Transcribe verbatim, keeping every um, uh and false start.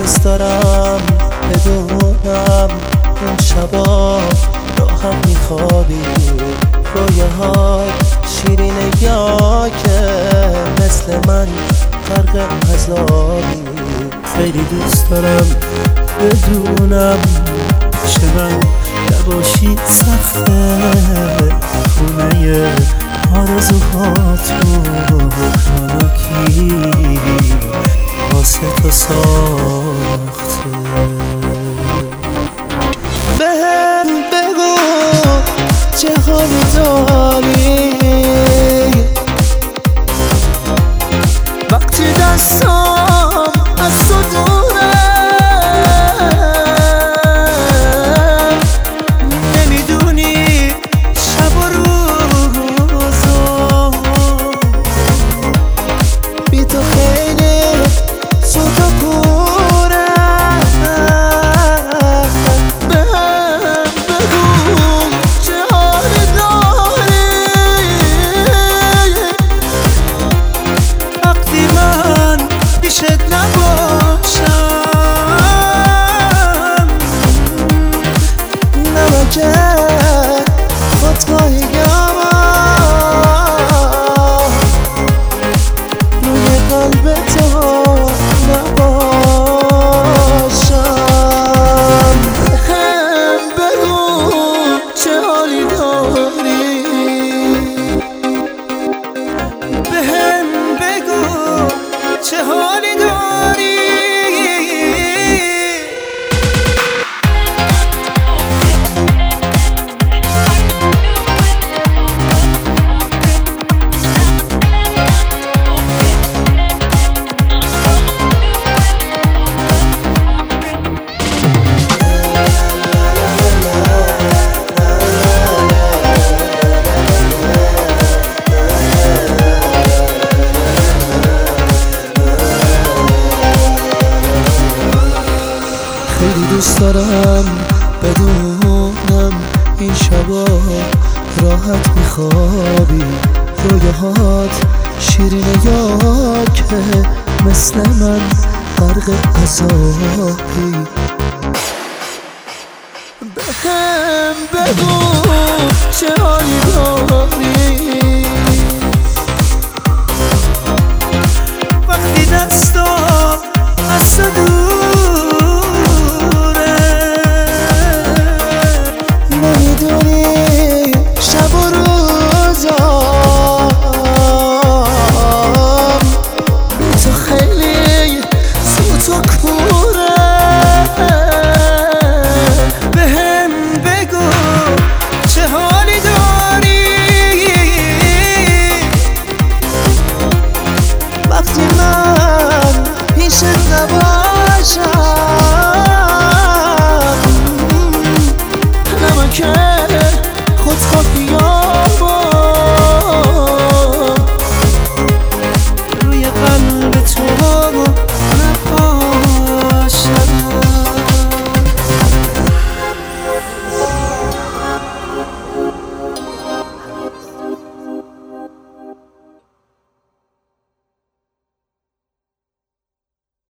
دوست دارم بدونم اون شبا راحت میخوابی، رویاهات شیرینه یا که مثل من غرق عذابی. خیلی دوست دارم بدونم چرا نباشی سخته خونه آرزوهاتو حالا کی واسه تو ساخته. بهم بگو چه حالی داری وقتی دستام از تو دوره، نمیدونی شب و روزو بی تو خیلی سوت و کوره. بهم بگو چه حالی داری وقتی من پیشت نباشم، نمکه خودخواهی روی قلب تو نباشم. هم بگو چه حالی داری، بهم بگو چه حالی داری. خیلی دوست دارم بدونم این شبا راحت میخوابی، رویاهات شیرینه یا که مثل من غرق عذابی. بهم بگو چه حالی داری وقتی دستام از تو دوره، نمیدونی شب و روزام بی تو خیلی سوت و کوره. بهم بگو چه حالی داری وقتی من پیشت نباشم،